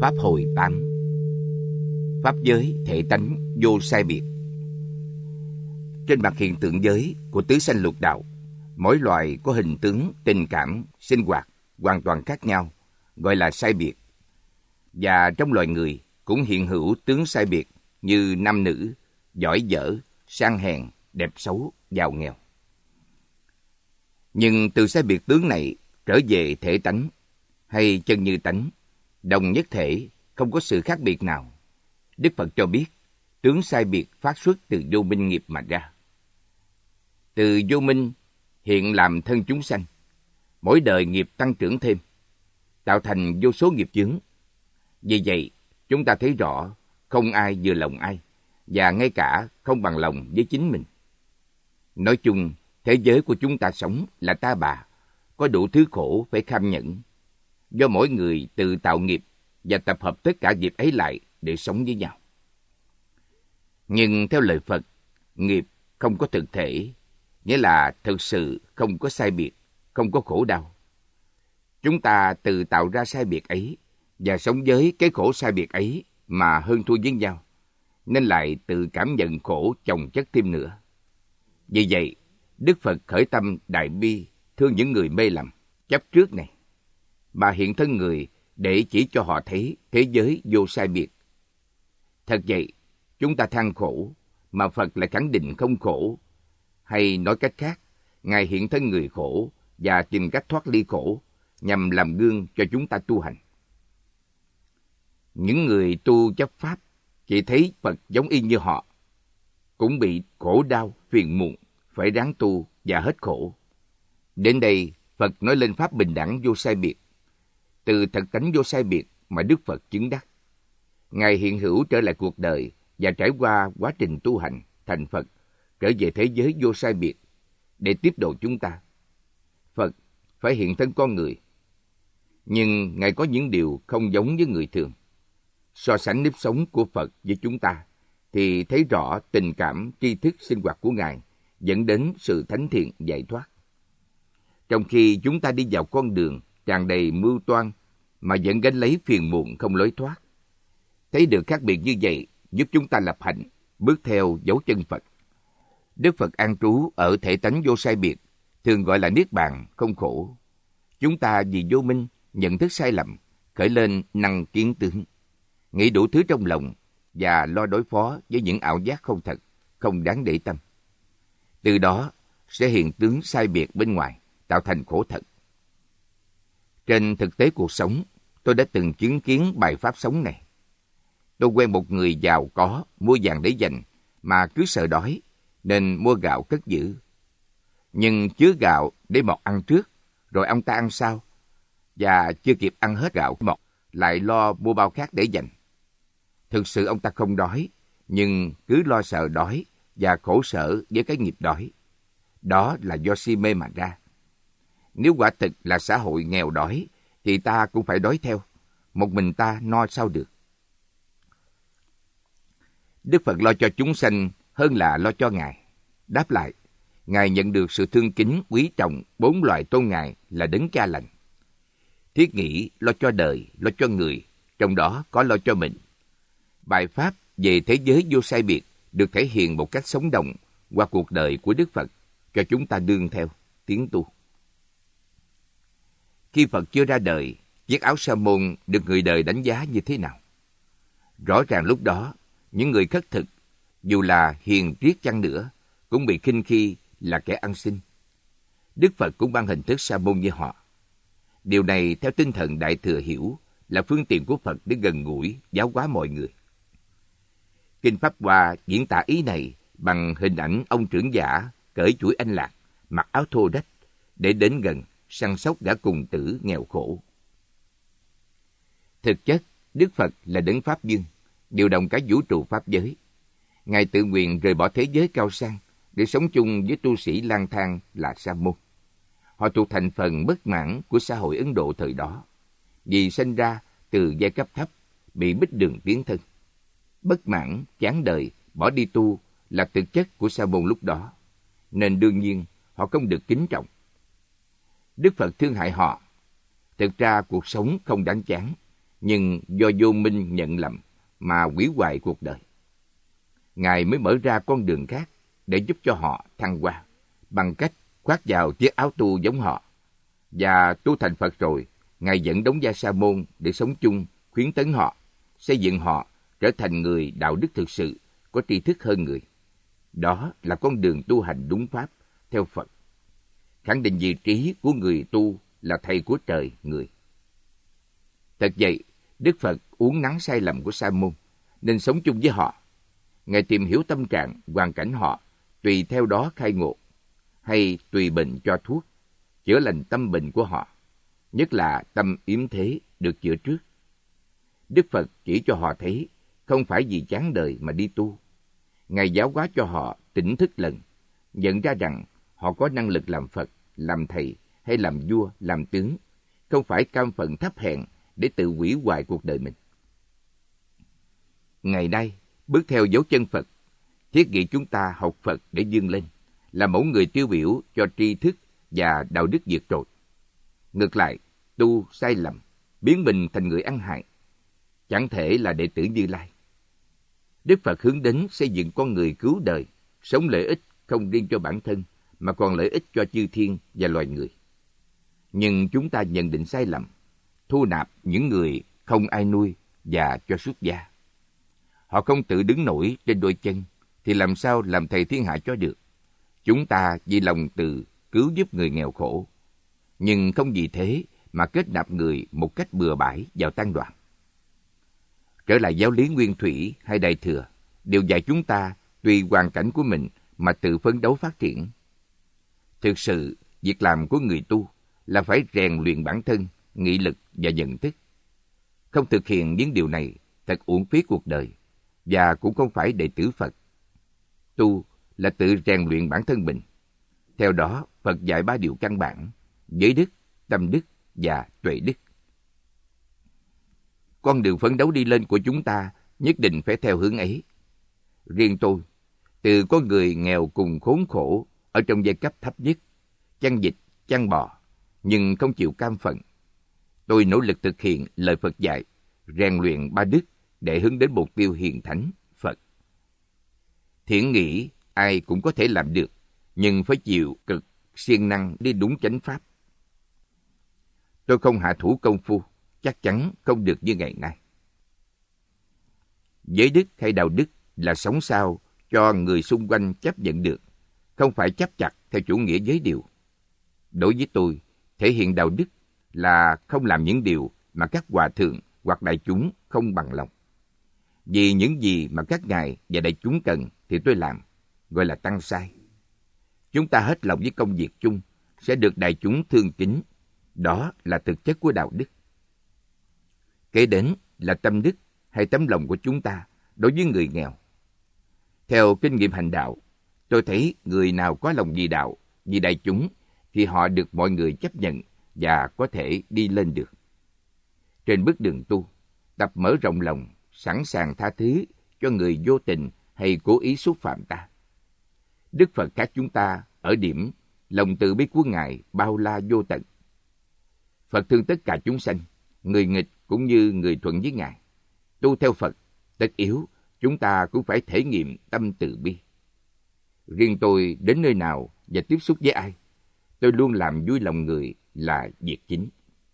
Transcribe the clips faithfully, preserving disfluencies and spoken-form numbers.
Pháp hồi tám. Pháp giới thể tánh vô sai biệt. Trên mặt hiện tượng giới của tứ sanh lục đạo, mỗi loài có hình tướng, tình cảm, sinh hoạt hoàn toàn khác nhau, gọi là sai biệt. Và trong loài người cũng hiện hữu tướng sai biệt như nam nữ, giỏi dở, sang hèn, đẹp xấu, giàu nghèo. Nhưng từ sai biệt tướng này trở về thể tánh hay chân như tánh, đồng nhất thể, không có sự khác biệt nào. Đức Phật cho biết, tướng sai biệt phát xuất từ vô minh nghiệp mà ra. Từ vô minh hiện làm thân chúng sanh, mỗi đời nghiệp tăng trưởng thêm, tạo thành vô số nghiệp chướng. Vì vậy, chúng ta thấy rõ không ai vừa lòng ai, và ngay cả không bằng lòng với chính mình. Nói chung, thế giới của chúng ta sống là ta bà, có đủ thứ khổ phải kham nhẫn, do mỗi người tự tạo nghiệp và tập hợp tất cả nghiệp ấy lại để sống với nhau. Nhưng theo lời Phật, nghiệp không có thực thể, nghĩa là thực sự không có sai biệt, không có khổ đau. Chúng ta tự tạo ra sai biệt ấy và sống với cái khổ sai biệt ấy mà hơn thua với nhau, nên lại tự cảm nhận khổ chồng chất thêm nữa. Vì vậy, Đức Phật khởi tâm đại bi thương những người mê lầm, chấp trước này, mà hiện thân người để chỉ cho họ thấy thế giới vô sai biệt. Thật vậy, chúng ta than khổ, mà Phật lại khẳng định không khổ. Hay nói cách khác, Ngài hiện thân người khổ và tìm cách thoát ly khổ, nhằm làm gương cho chúng ta tu hành. Những người tu chấp Pháp chỉ thấy Phật giống y như họ, cũng bị khổ đau, phiền muộn, phải ráng tu và hết khổ. Đến đây, Phật nói lên Pháp bình đẳng vô sai biệt. Từ thật tánh vô sai biệt mà Đức Phật chứng đắc. Ngài hiện hữu trở lại cuộc đời và trải qua quá trình tu hành, thành Phật, trở về thế giới vô sai biệt, để tiếp độ chúng ta. Phật phải hiện thân con người. Nhưng Ngài có những điều không giống với người thường. So sánh nếp sống của Phật với chúng ta, thì thấy rõ tình cảm, tri thức, sinh hoạt của Ngài dẫn đến sự thánh thiện giải thoát. Trong khi chúng ta đi vào con đường tràn đầy mưu toan mà vẫn gánh lấy phiền muộn không lối thoát. Thấy được khác biệt như vậy giúp chúng ta lập hạnh, bước theo dấu chân Phật. Đức Phật an trú ở thể tánh vô sai biệt, thường gọi là niết bàn không khổ. Chúng ta vì vô minh, nhận thức sai lầm, khởi lên năng kiến tướng, nghĩ đủ thứ trong lòng và lo đối phó với những ảo giác không thật, không đáng để tâm. Từ đó sẽ hiện tướng sai biệt bên ngoài, tạo thành khổ thật. Trên thực tế cuộc sống, tôi đã từng chứng kiến bài pháp sống này. Tôi quen một người giàu có, mua vàng để dành, mà cứ sợ đói, nên mua gạo cất giữ. Nhưng chứa gạo để mọt ăn trước, rồi ông ta ăn sau, và chưa kịp ăn hết gạo mọt, lại lo mua bao khác để dành. Thực sự ông ta không đói, nhưng cứ lo sợ đói và khổ sở với cái nghiệp đói. Đó là do si mê mà ra. Nếu quả thực là xã hội nghèo đói, thì ta cũng phải đói theo. Một mình ta no sao được. Đức Phật lo cho chúng sanh hơn là lo cho Ngài. Đáp lại, Ngài nhận được sự thương kính, quý trọng bốn loài tôn Ngài là đấng cha lành. Thiết nghĩ lo cho đời, lo cho người, trong đó có lo cho mình. Bài pháp về thế giới vô sai biệt được thể hiện một cách sống động qua cuộc đời của Đức Phật, cho chúng ta đương theo, tiến tu. Khi Phật chưa ra đời, chiếc áo sa môn được người đời đánh giá như thế nào? Rõ ràng lúc đó, những người khất thực, dù là hiền triết chăng nữa, cũng bị khinh khi là kẻ ăn xin. Đức Phật cũng ban hình thức sa môn như họ. Điều này theo tinh thần Đại Thừa hiểu là phương tiện của Phật để gần gũi, giáo hóa mọi người. Kinh Pháp Hoa diễn tả ý này bằng hình ảnh ông trưởng giả cởi chuỗi anh lạc, mặc áo thô rách, để đến gần, săn sóc gã cùng tử nghèo khổ. Thực chất, Đức Phật là đấng Pháp Dương, điều động cả vũ trụ Pháp giới. Ngài tự nguyện rời bỏ thế giới cao sang để sống chung với tu sĩ lang thang là sa môn. Họ thuộc thành phần bất mãn của xã hội Ấn Độ thời đó, vì sinh ra từ giai cấp thấp, bị bích đường tiến thân. Bất mãn, chán đời, bỏ đi tu là thực chất của sa môn lúc đó, nên đương nhiên họ không được kính trọng. Đức Phật thương hại họ. Thực ra cuộc sống không đáng chán, nhưng do vô minh nhận lầm mà hủy hoại cuộc đời. Ngài mới mở ra con đường khác để giúp cho họ thăng hoa, bằng cách khoác vào chiếc áo tu giống họ. Và tu thành Phật rồi, Ngài dẫn đống gia sa môn để sống chung, khuyến tấn họ, xây dựng họ trở thành người đạo đức thực sự, có tri thức hơn người. Đó là con đường tu hành đúng pháp, theo Phật. Khẳng định vị trí của người tu là thầy của trời người. Thật vậy, Đức Phật uốn nắn sai lầm của sa môn, nên sống chung với họ. Ngài tìm hiểu tâm trạng, hoàn cảnh họ, tùy theo đó khai ngộ, hay tùy bệnh cho thuốc, chữa lành tâm bệnh của họ, nhất là tâm yếm thế được chữa trước. Đức Phật chỉ cho họ thấy, không phải vì chán đời mà đi tu. Ngài giáo hóa cho họ tỉnh thức lần, nhận ra rằng họ có năng lực làm Phật, làm thầy hay làm vua, làm tướng, không phải cam phận thấp hèn để tự hủy hoại cuộc đời mình. Ngày nay, bước theo dấu chân Phật, thiết nghĩ chúng ta học Phật để vươn lên, là mẫu người tiêu biểu cho tri thức và đạo đức vượt trội. Ngược lại, tu sai lầm, biến mình thành người ăn hại, chẳng thể là đệ tử Như Lai. Đức Phật hướng đến xây dựng con người cứu đời, sống lợi ích không riêng cho bản thân, mà còn lợi ích cho chư thiên và loài người. Nhưng chúng ta nhận định sai lầm, thu nạp những người không ai nuôi và cho xuất gia. Họ không tự đứng nổi trên đôi chân, thì làm sao làm thầy thiên hạ cho được. Chúng ta vì lòng từ cứu giúp người nghèo khổ, nhưng không vì thế mà kết nạp người một cách bừa bãi vào tăng đoàn. Trở lại giáo lý nguyên thủy hay đại thừa, đều dạy chúng ta tùy hoàn cảnh của mình mà tự phấn đấu phát triển. Thực sự, việc làm của người tu là phải rèn luyện bản thân, nghị lực và nhận thức. Không thực hiện những điều này, thật uổng phí cuộc đời, và cũng không phải đệ tử Phật. Tu là tự rèn luyện bản thân mình. Theo đó, Phật dạy ba điều căn bản: giới đức, tâm đức và tuệ đức. Con đường phấn đấu đi lên của chúng ta nhất định phải theo hướng ấy. Riêng tôi, từ con người nghèo cùng khốn khổ ở trong giai cấp thấp nhất, chăn vịt, chăn bò, nhưng không chịu cam phận, tôi nỗ lực thực hiện lời Phật dạy, rèn luyện ba đức để hướng đến mục tiêu hiền thánh Phật. Thiện nghĩ ai cũng có thể làm được, nhưng phải chịu cực, siêng năng đi đúng chánh pháp. Tôi không hạ thủ công phu, chắc chắn không được như ngày nay. Giới đức hay đạo đức là sống sao cho người xung quanh chấp nhận được, không phải chấp chặt theo chủ nghĩa giới điều. Đối với tôi, thể hiện đạo đức là không làm những điều mà các hòa thượng hoặc đại chúng không bằng lòng. Vì những gì mà các ngài và đại chúng cần thì tôi làm, gọi là tăng sai. Chúng ta hết lòng với công việc chung, sẽ được đại chúng thương kính. Đó là thực chất của đạo đức. Kế đến là tâm đức hay tấm lòng của chúng ta đối với người nghèo. Theo kinh nghiệm hành đạo, tôi thấy người nào có lòng vì đạo, vì đại chúng, thì họ được mọi người chấp nhận và có thể đi lên được. Trên bước đường tu, tập mở rộng lòng, sẵn sàng tha thứ cho người vô tình hay cố ý xúc phạm ta. Đức Phật khác chúng ta ở điểm lòng từ bi của Ngài bao la vô tận. Phật thương tất cả chúng sanh, người nghịch cũng như người thuận với Ngài. Tu theo Phật, tất yếu chúng ta cũng phải thể nghiệm tâm từ bi. Riêng tôi đến nơi nào và tiếp xúc với ai, tôi luôn làm vui lòng người là việc chính.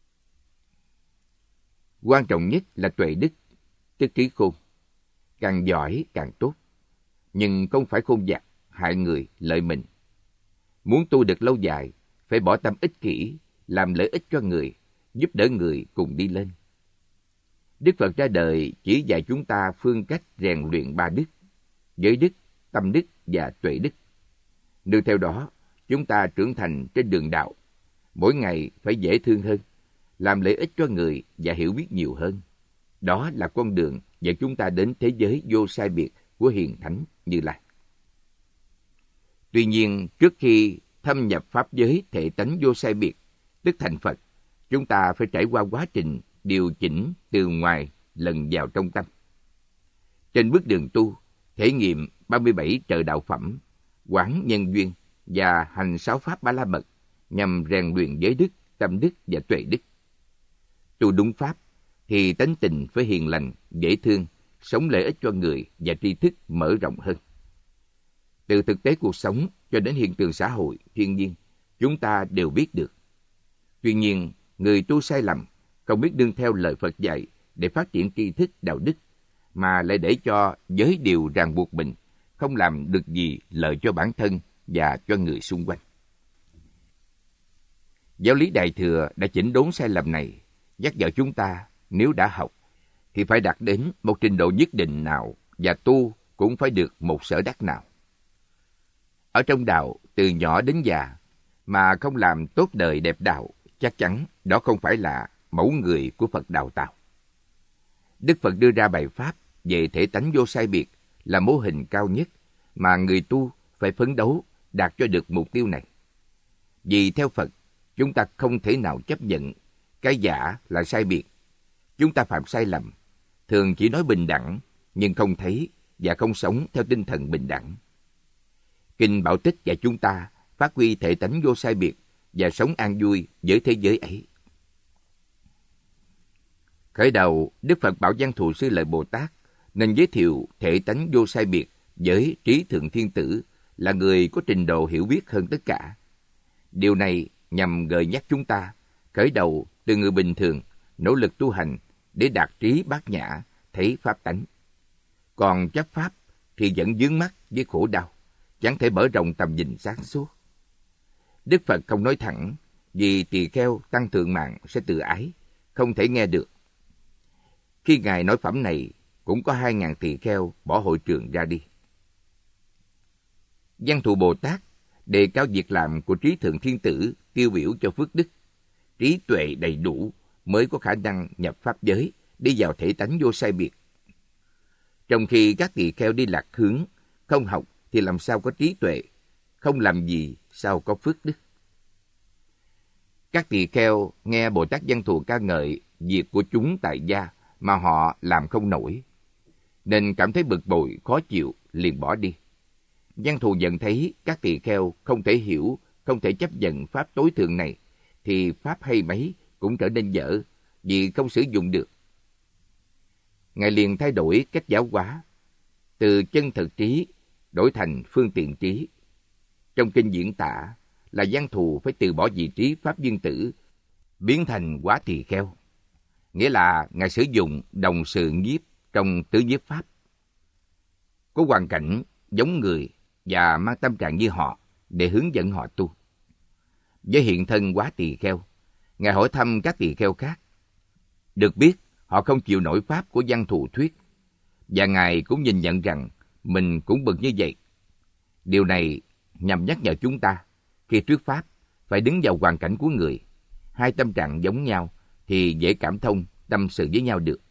Quan trọng nhất là tuệ đức, tức trí khôn. Càng giỏi càng tốt, nhưng không phải khôn vặt, hại người, lợi mình. Muốn tu được lâu dài, phải bỏ tâm ích kỷ, làm lợi ích cho người, giúp đỡ người cùng đi lên. Đức Phật ra đời chỉ dạy chúng ta phương cách rèn luyện ba đức: giới đức, tâm đức và tuệ đức. Nương theo đó, chúng ta trưởng thành trên đường đạo, mỗi ngày phải dễ thương hơn, làm lợi ích cho người và hiểu biết nhiều hơn. Đó là con đường dẫn chúng ta đến thế giới vô sai biệt của hiền thánh Như Lai. Tuy nhiên, trước khi thâm nhập pháp giới thể tánh vô sai biệt, tức thành Phật, chúng ta phải trải qua quá trình điều chỉnh từ ngoài lần vào trong tâm. Trên bước đường tu, thể nghiệm ba mươi bảy trợ đạo phẩm, quán nhân duyên và hành sáu pháp ba la mật nhằm rèn luyện giới đức, tâm đức và tuệ đức. Tu đúng pháp, thì tánh tình phải hiền lành, dễ thương, sống lợi ích cho người và tri thức mở rộng hơn. Từ thực tế cuộc sống cho đến hiện tượng xã hội, thiên nhiên, chúng ta đều biết được. Tuy nhiên, người tu sai lầm, không biết nương theo lời Phật dạy để phát triển tri thức đạo đức, mà lại để cho giới điều ràng buộc mình, không làm được gì lợi cho bản thân và cho người xung quanh. Giáo lý Đại Thừa đã chỉnh đốn sai lầm này, nhắc nhở chúng ta nếu đã học thì phải đạt đến một trình độ nhất định nào và tu cũng phải được một sở đắc nào. Ở trong đạo, từ nhỏ đến già, mà không làm tốt đời đẹp đạo, chắc chắn đó không phải là mẫu người của Phật đào tạo. Đức Phật đưa ra bài pháp về thể tánh vô sai biệt là mô hình cao nhất mà người tu phải phấn đấu đạt cho được mục tiêu này. Vì theo Phật, chúng ta không thể nào chấp nhận cái giả là sai biệt. Chúng ta phạm sai lầm, thường chỉ nói bình đẳng, nhưng không thấy và không sống theo tinh thần bình đẳng. Kinh Bảo Tích dạy chúng ta phát huy thể tánh vô sai biệt và sống an vui với thế giới ấy. Khởi đầu, Đức Phật bảo Văn Thù Sư Lợi Bồ Tát nên giới thiệu thể tánh vô sai biệt với Trí Thượng Thiên Tử là người có trình độ hiểu biết hơn tất cả. Điều này nhằm gợi nhắc chúng ta khởi đầu từ người bình thường, nỗ lực tu hành để đạt trí bát nhã, thấy pháp tánh. Còn chấp pháp thì vẫn vướng mắc với khổ đau, chẳng thể mở rộng tầm nhìn sáng suốt. Đức Phật không nói thẳng, vì tỳ kheo tăng thượng mạng sẽ tự ái, không thể nghe được. Khi Ngài nói phẩm này, cũng có hai ngàn tỳ kheo bỏ hội trường ra đi. Văn Thù Bồ Tát đề cao việc làm của Trí Thượng Thiên Tử tiêu biểu cho phước đức. Trí tuệ đầy đủ mới có khả năng nhập pháp giới, đi vào thể tánh vô sai biệt. Trong khi các tỳ kheo đi lạc hướng, không học thì làm sao có trí tuệ, không làm gì sao có phước đức. Các tỳ kheo nghe Bồ Tát Văn Thù ca ngợi việc của chúng tại gia mà họ làm không nổi, nên cảm thấy bực bội, khó chịu, liền bỏ đi. Văn Thù nhận thấy các tỳ kheo không thể hiểu, không thể chấp nhận pháp tối thượng này, thì pháp hay mấy cũng trở nên dở, vì không sử dụng được. Ngài liền thay đổi cách giáo hóa, từ chân thực trí đổi thành phương tiện trí. Trong kinh diễn tả là Văn Thù phải từ bỏ vị trí pháp viên tử, biến thành quá tỳ kheo. Nghĩa là Ngài sử dụng đồng sự nhiếp trong tứ nhiếp pháp. Có hoàn cảnh giống người và mang tâm trạng như họ để hướng dẫn họ tu. Với hiện thân quá tỳ kheo, Ngài hỏi thăm các tỳ kheo khác. Được biết, họ không chịu nổi pháp của Văn Thù thuyết, và Ngài cũng nhìn nhận rằng mình cũng bực như vậy. Điều này nhằm nhắc nhở chúng ta, khi thuyết pháp, phải đứng vào hoàn cảnh của người. Hai tâm trạng giống nhau thì dễ cảm thông, tâm sự với nhau được.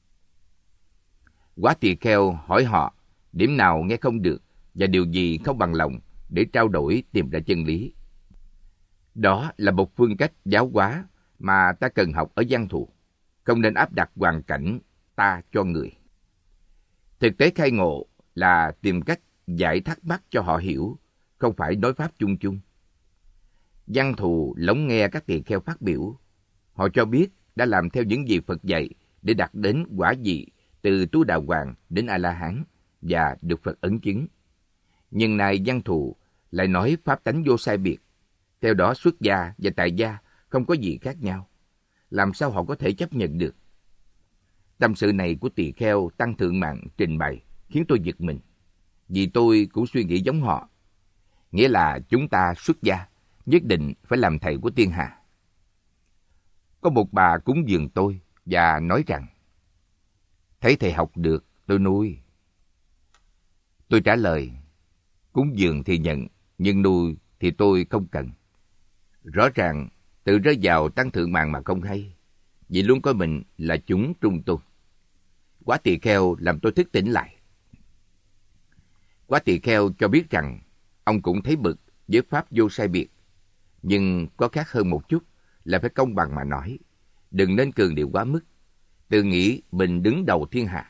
Quá tỳ kheo hỏi họ điểm nào nghe không được và điều gì không bằng lòng để trao đổi tìm ra chân lý. Đó là một phương cách giáo hóa mà ta cần học ở Văn Thù, không nên áp đặt hoàn cảnh ta cho người. Thực tế khai ngộ là tìm cách giải thắc mắc cho họ hiểu, không phải nói pháp chung chung. Văn Thù lắng nghe các tỳ kheo phát biểu. Họ cho biết đã làm theo những gì Phật dạy để đạt đến quả vị từ Tu Đà Hoàng đến A-la-hán và được Phật ấn chứng. Nhưng nay Văn Thù lại nói pháp tánh vô sai biệt. Theo đó xuất gia và tại gia không có gì khác nhau. Làm sao họ có thể chấp nhận được? Tâm sự này của tỳ kheo tăng thượng mạng trình bày khiến tôi giật mình. Vì tôi cũng suy nghĩ giống họ. Nghĩa là chúng ta xuất gia nhất định phải làm thầy của thiên hạ. Có một bà cúng dường tôi và nói rằng, thấy thầy học được, tôi nuôi. Tôi trả lời, cúng dường thì nhận, nhưng nuôi thì tôi không cần. Rõ ràng, tự rơi vào tăng thượng mạng mà không hay, vì luôn coi mình là chúng trung tôn. Quá tỳ kheo làm tôi thức tỉnh lại. Quá tỳ kheo cho biết rằng, ông cũng thấy bực với pháp vô sai biệt, nhưng có khác hơn một chút là phải công bằng mà nói, đừng nên cường điệu quá mức, tự nghĩ mình đứng đầu thiên hạ.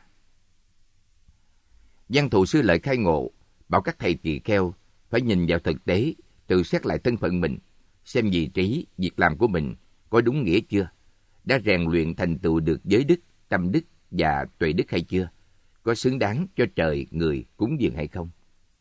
Văn Thù Sư Lợi khai ngộ, bảo các thầy tỳ kheo phải nhìn vào thực tế, tự xét lại thân phận mình, xem vị trí, việc làm của mình có đúng nghĩa chưa, đã rèn luyện thành tựu được giới đức, tâm đức và tuệ đức hay chưa? Có xứng đáng cho trời người cúng dường hay không?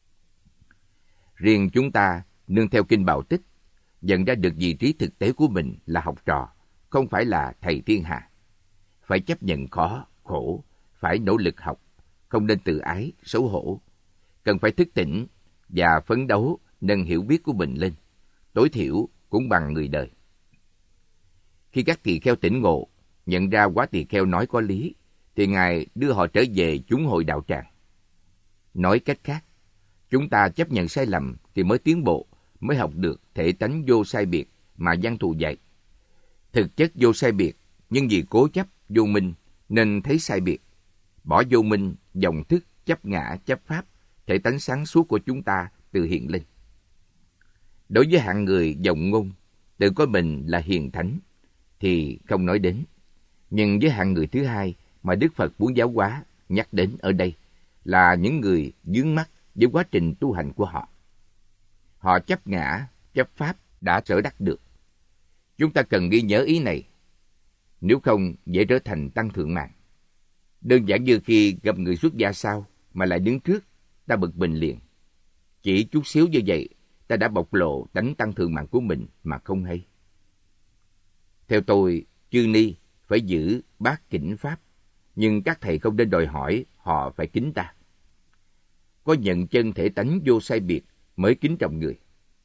Riêng chúng ta nương theo kinh Bảo Tích, nhận ra được vị trí thực tế của mình là học trò, không phải là thầy thiên hạ. Phải chấp nhận khó, khổ, phải nỗ lực học, không nên tự ái, xấu hổ. Cần phải thức tỉnh và phấn đấu nâng hiểu biết của mình lên, tối thiểu cũng bằng người đời. Khi các tỳ kheo tỉnh ngộ, nhận ra Quá Tỳ Kheo nói có lý, thì Ngài đưa họ trở về chúng hội đạo tràng. Nói cách khác, chúng ta chấp nhận sai lầm thì mới tiến bộ, mới học được thể tánh vô sai biệt mà Văn Thù dạy. Thực chất vô sai biệt, nhưng vì cố chấp vô minh nên thấy sai biệt. Bỏ vô minh, dòng thức, chấp ngã, chấp pháp, thể tánh sáng suốt của chúng ta tự hiện lên. Đối với hạng người vọng ngôn, tự coi mình là hiền thánh, thì không nói đến. Nhưng với hạng người thứ hai mà Đức Phật muốn giáo hóa, nhắc đến ở đây, là những người vướng mắc với quá trình tu hành của họ. Họ chấp ngã, chấp pháp đã sở đắc được. Chúng ta cần ghi nhớ ý này, nếu không dễ trở thành tăng thượng mạng. Đơn giản như khi gặp người xuất gia sau mà lại đứng trước, ta bực mình liền. Chỉ chút xíu như vậy, ta đã bộc lộ tánh tăng thượng mạng của mình mà không hay. Theo tôi, chư ni phải giữ bát kính pháp, nhưng các thầy không nên đòi hỏi họ phải kính ta. Có nhận chân thể tánh vô sai biệt mới kính trọng người.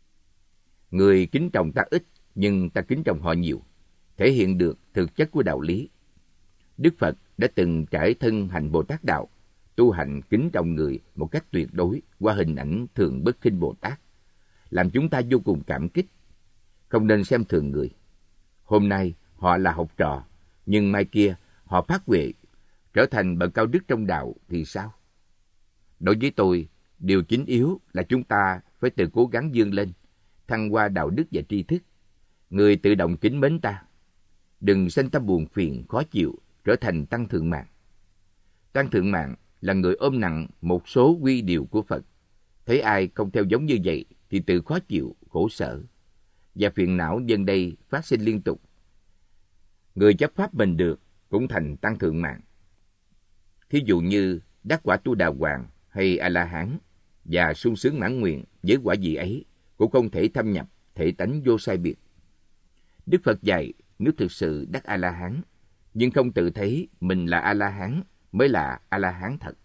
Người kính trọng ta ít, nhưng ta kính trọng họ nhiều, thể hiện được thực chất của đạo lý. Đức Phật đã từng trải thân hành Bồ Tát đạo, tu hành kính trọng người một cách tuyệt đối qua hình ảnh Thường Bất Khinh Bồ Tát, làm chúng ta vô cùng cảm kích. Không nên xem thường người. Hôm nay họ là học trò, nhưng mai kia họ phát huệ, trở thành bậc cao đức trong đạo thì sao? Đối với tôi, điều chính yếu là chúng ta phải tự cố gắng vươn lên, thăng hoa đạo đức và tri thức. Người tự động kính mến ta. Đừng sanh tâm buồn phiền, khó chịu, trở thành tăng thượng mạng. Tăng thượng mạng là người ôm nặng một số quy điều của Phật. Thấy ai không theo giống như vậy thì tự khó chịu, khổ sở. Và phiền não dân đây phát sinh liên tục. Người chấp pháp mình được cũng thành tăng thượng mạng. Thí dụ như đắc quả Tu Đà Hoàng hay A-la-hán và sung sướng mãn nguyện với quả vị ấy cũng không thể thâm nhập thể tánh vô sai biệt. Đức Phật dạy nếu thực sự đắc A-la-hán, nhưng không tự thấy mình là A-la-hán mới là A-la-hán thật.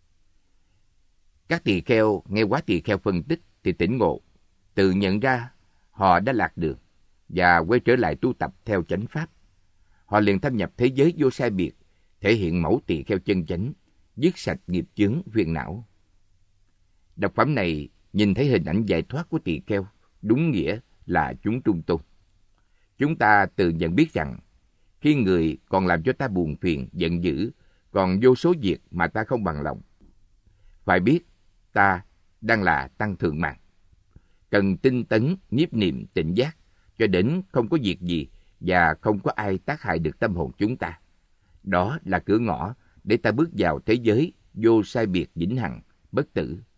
Các tỳ kheo nghe Quá Tỳ Kheo phân tích thì tỉnh ngộ, tự nhận ra họ đã lạc đường và quay trở lại tu tập theo chánh pháp. Họ liền thâm nhập thế giới vô sai biệt, thể hiện mẫu tỳ kheo chân chánh, dứt sạch nghiệp chướng phiền não. Đọc phẩm này nhìn thấy hình ảnh giải thoát của tỳ kheo, đúng nghĩa là chúng trung tôn. Chúng ta tự nhận biết rằng, khi người còn làm cho ta buồn phiền, giận dữ, còn vô số việc mà ta không bằng lòng, phải biết ta đang là tăng thượng mạng. Cần tinh tấn, nhiếp niệm, tỉnh giác, cho đến không có việc gì và không có ai tác hại được tâm hồn chúng ta. Đó là cửa ngõ để ta bước vào thế giới vô sai biệt vĩnh hằng, bất tử.